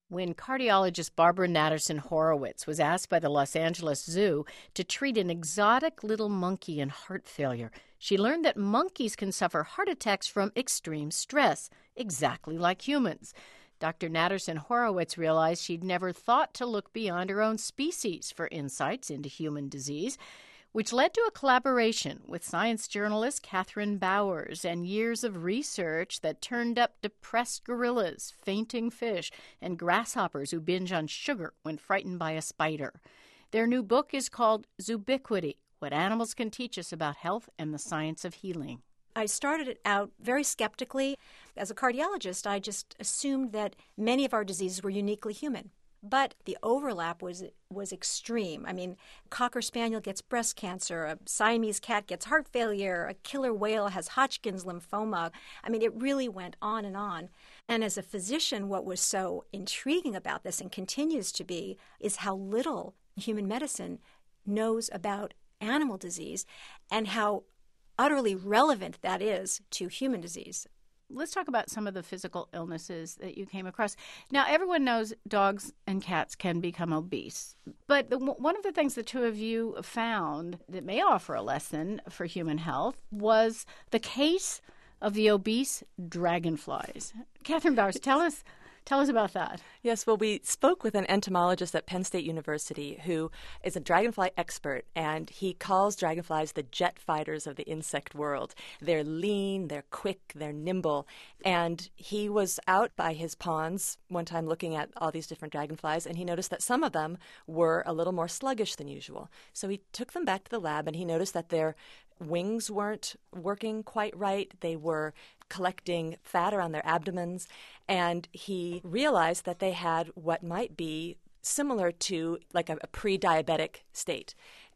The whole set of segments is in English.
When cardiologist Barbara Natterson Horowitz was asked by the Los Angeles Zoo to treat an exotic little monkey in heart failure, she learned that monkeys can suffer heart attacks from extreme stress, exactly like humans. Dr. Natterson Horowitz realized she'd never thought to look beyond her own species for insights into human disease, which led to a collaboration with science journalist Catherine Bowers and years of research that turned up depressed gorillas, fainting fish, and grasshoppers who binge on sugar when frightened by a spider. Their new book is called Zoobiquity: What Animals Can Teach Us About Health and the Science of Healing. I started it out very skeptically. As a cardiologist, I just assumed that many of our diseases were uniquely human. But the overlap was extreme. I mean, Cocker Spaniel gets breast cancer, a Siamese cat gets heart failure, a killer whale has Hodgkin's lymphoma. I mean, it really went on and on. And as a physician, what was so intriguing about this, and continues to be, is how little human medicine knows about animal disease and how utterly relevant that is to human disease. Let's talk about some of the physical illnesses that you came across. Now, everyone knows dogs and cats can become obese. But one of the things the two of you found that may offer a lesson for human health was the case of the obese dragonflies. Catherine Bowers, tell us about that. Yes, well, we spoke with an entomologist at Penn State University who is a dragonfly expert, and he calls dragonflies the jet fighters of the insect world. They're lean, they're quick, they're nimble, and he was out by his ponds one time looking at all these different dragonflies, and he noticed that some of them were a little more sluggish than usual. So he took them back to the lab, and he noticed that their wings weren't working quite right. They were collecting fat around their abdomens, and he realized that they had what might be similar to like a pre-diabetic state.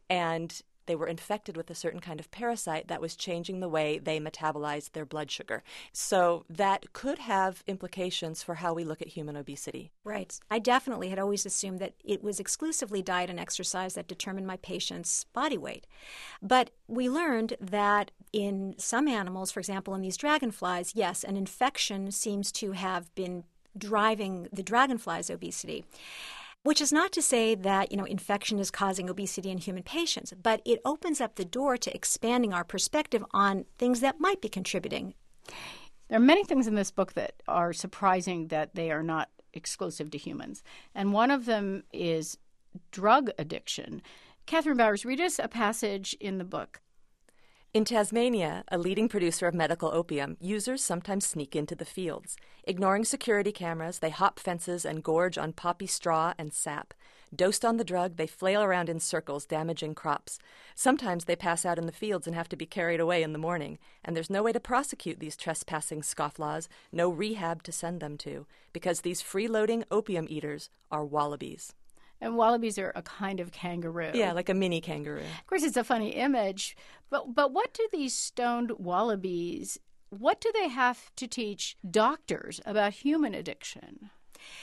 And they were infected with a certain kind of parasite that was changing the way they metabolized their blood sugar. So that could have implications for how we look at human obesity. Right. I definitely had always assumed that it was exclusively diet and exercise that determined my patient's body weight. But we learned that in some animals, for example, in these dragonflies, yes, an infection seems to have been driving the dragonfly's obesity. Which is not to say that, infection is causing obesity in human patients, but it opens up the door to expanding our perspective on things that might be contributing. There are many things in this book that are surprising that they are not exclusive to humans. And one of them is drug addiction. Catherine Bowers, read us a passage in the book. In Tasmania, a leading producer of medical opium, users sometimes sneak into the fields. Ignoring security cameras, they hop fences and gorge on poppy straw and sap. Dosed on the drug, they flail around in circles, damaging crops. Sometimes they pass out in the fields and have to be carried away in the morning. And there's no way to prosecute these trespassing scofflaws, no rehab to send them to, because these freeloading opium eaters are wallabies. And wallabies are a kind of kangaroo. Yeah, like a mini kangaroo. Of course, it's a funny image. But what do these stoned wallabies, what do they have to teach doctors about human addiction?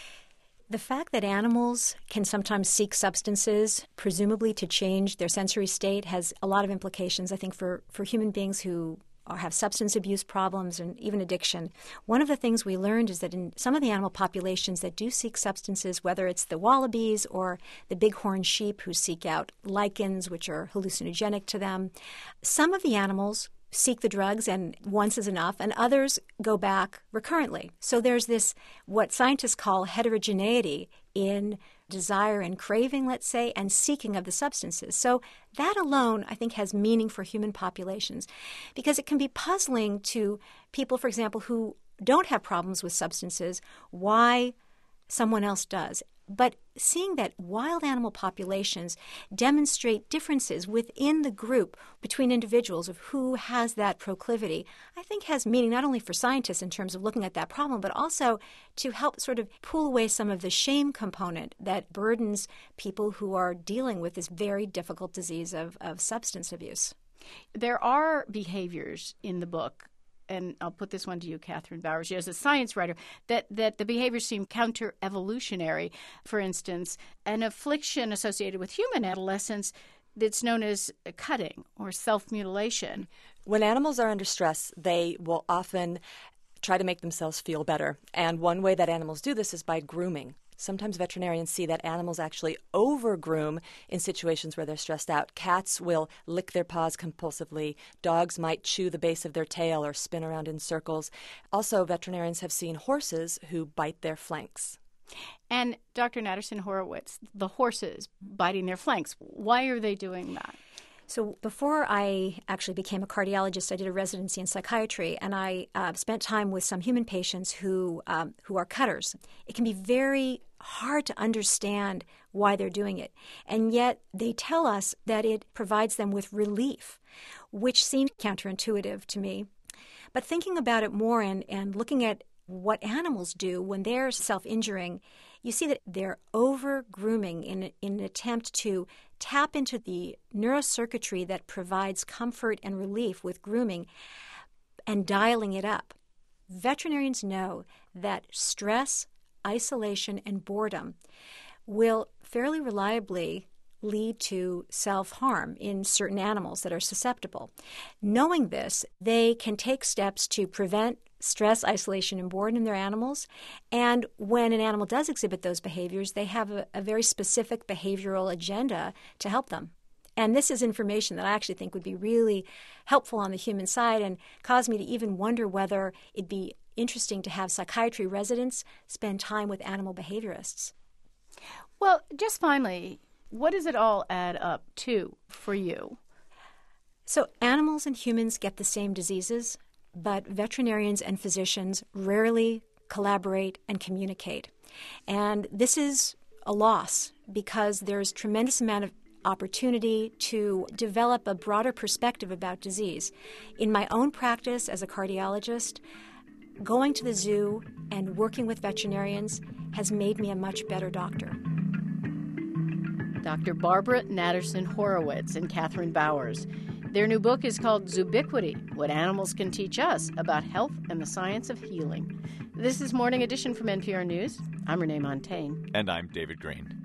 The fact that animals can sometimes seek substances, presumably to change their sensory state, has a lot of implications, I think, for human beings who or have substance abuse problems and even addiction. One of the things we learned is that in some of the animal populations that do seek substances, whether it's the wallabies or the bighorn sheep who seek out lichens, which are hallucinogenic to them, some of the animals seek the drugs and once is enough, and others go back recurrently. So there's this, what scientists call heterogeneity in desire and craving, let's say, and seeking of the substances. So that alone, I think, has meaning for human populations because it can be puzzling to people, for example, who don't have problems with substances, why someone else does. But seeing that wild animal populations demonstrate differences within the group between individuals of who has that proclivity, I think has meaning not only for scientists in terms of looking at that problem, but also to help sort of pull away some of the shame component that burdens people who are dealing with this very difficult disease of substance abuse. There are behaviors in the book, and I'll put this one to you, Catherine Bowers, as a science writer, that the behaviors seem counter-evolutionary. For instance, an affliction associated with human adolescence that's known as cutting or self-mutilation. When animals are under stress, they will often try to make themselves feel better. And one way that animals do this is by grooming. Sometimes veterinarians see that animals actually over-groom in situations where they're stressed out. Cats will lick their paws compulsively. Dogs might chew the base of their tail or spin around in circles. Also, veterinarians have seen horses who bite their flanks. And Dr. Natterson-Horowitz, the horses biting their flanks, why are they doing that? So before I actually became a cardiologist, I did a residency in psychiatry, and I spent time with some human patients who are cutters. It can be very hard to understand why they're doing it, and yet they tell us that it provides them with relief, which seemed counterintuitive to me. But thinking about it more and looking at what animals do when they're self-injuring, you see that they're over-grooming in an attempt to tap into the neurocircuitry that provides comfort and relief with grooming and dialing it up. Veterinarians know that stress, isolation, and boredom will fairly reliably lead to self-harm in certain animals that are susceptible. Knowing this, they can take steps to prevent stress, isolation, and boredom in their animals. And when an animal does exhibit those behaviors, they have a very specific behavioral agenda to help them. And this is information that I actually think would be really helpful on the human side and cause me to even wonder whether it'd be interesting to have psychiatry residents spend time with animal behaviorists. Well, just finally, what does it all add up to for you? So animals and humans get the same diseases, but veterinarians and physicians rarely collaborate and communicate. And this is a loss because there's tremendous amount of opportunity to develop a broader perspective about disease. In my own practice as a cardiologist, going to the zoo and working with veterinarians has made me a much better doctor. Dr. Barbara Natterson-Horowitz and Catherine Bowers. Their new book is called Zoobiquity, What Animals Can Teach Us About Health and the Science of Healing. This is Morning Edition from NPR News. I'm Renee Montaigne. And I'm David Green.